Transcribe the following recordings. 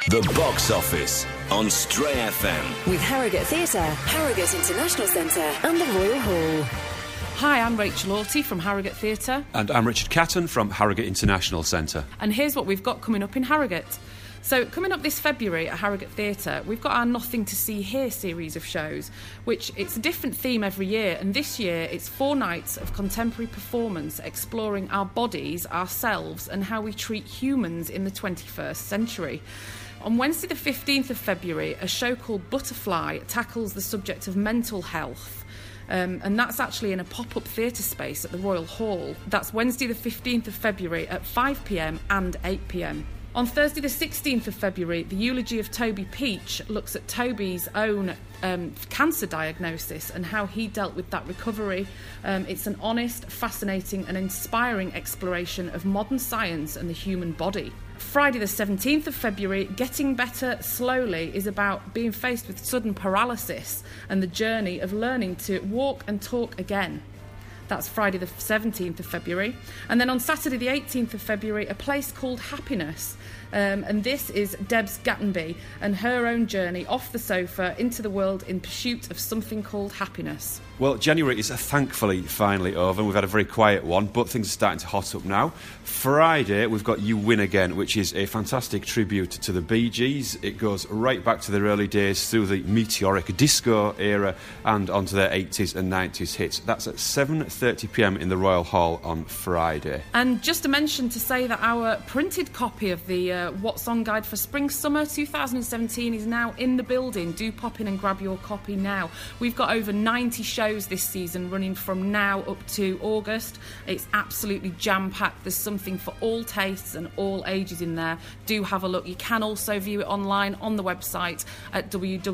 The Box Office on Stray FM. With Harrogate Theatre, Harrogate International Centre and the Royal Hall. Hi, I'm Rachel Orty from Harrogate Theatre. And I'm Richard Catton from Harrogate International Centre. And here's what we've got coming up in Harrogate. So, coming up this February at Harrogate Theatre, we've got our Nothing to See Here series of shows, which it's a different theme every year, and this year it's 4 nights of contemporary performance exploring our bodies, ourselves, and how we treat humans in the 21st century. On Wednesday the 15th of February, a show called Butterfly tackles the subject of mental health. And that's actually in a pop-up theatre space at the Royal Hall. That's Wednesday the 15th of February at 5pm and 8pm. On Thursday the 16th of February, the eulogy of Toby Peach looks at Toby's own cancer diagnosis and how he dealt with that recovery. It's an honest, fascinating and inspiring exploration of modern science and the human body. Friday the 17th of February, Getting Better Slowly is about being faced with sudden paralysis and the journey of learning to walk and talk again. That's Friday the 17th of February. And then on Saturday the 18th of February, A Place Called Happiness. And this is Debs Gattenby and her own journey off the sofa into the world in pursuit of something called happiness. Well, January is thankfully finally over, and we've had a very quiet one, but things are starting to hot up now. Friday, we've got You Win Again, which is a fantastic tribute to the Bee Gees. It goes right back to their early days through the meteoric disco era and onto their 80s and 90s hits. That's at 7:30pm in the Royal Hall on Friday. And just a mention to say that our printed copy of the What's On Guide for Spring-Summer 2017 is now in the building. Do pop in and grab your copy now. We've got over 90 shows this season running from now up to August. It's absolutely jam-packed. There's something for all tastes and all ages in there. Do have a look. You can also view it online on the website at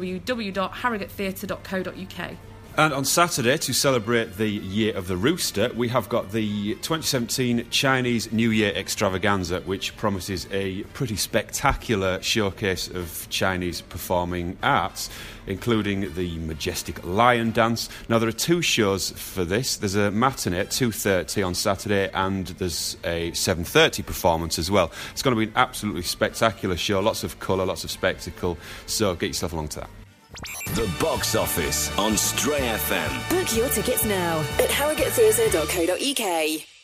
www.harrogatetheatre.co.uk. And on Saturday, to celebrate the Year of the Rooster, we have got the 2017 Chinese New Year Extravaganza, which promises a pretty spectacular showcase of Chinese performing arts, including the majestic lion dance. Now, there are 2 shows for this. There's a matinee at 2:30 on Saturday, and there's a 7:30 performance as well. It's going to be an absolutely spectacular show, lots of colour, lots of spectacle, so get yourself along to that. The Box Office on Stray FM. Book your tickets now at harrogatetheatre.co.uk.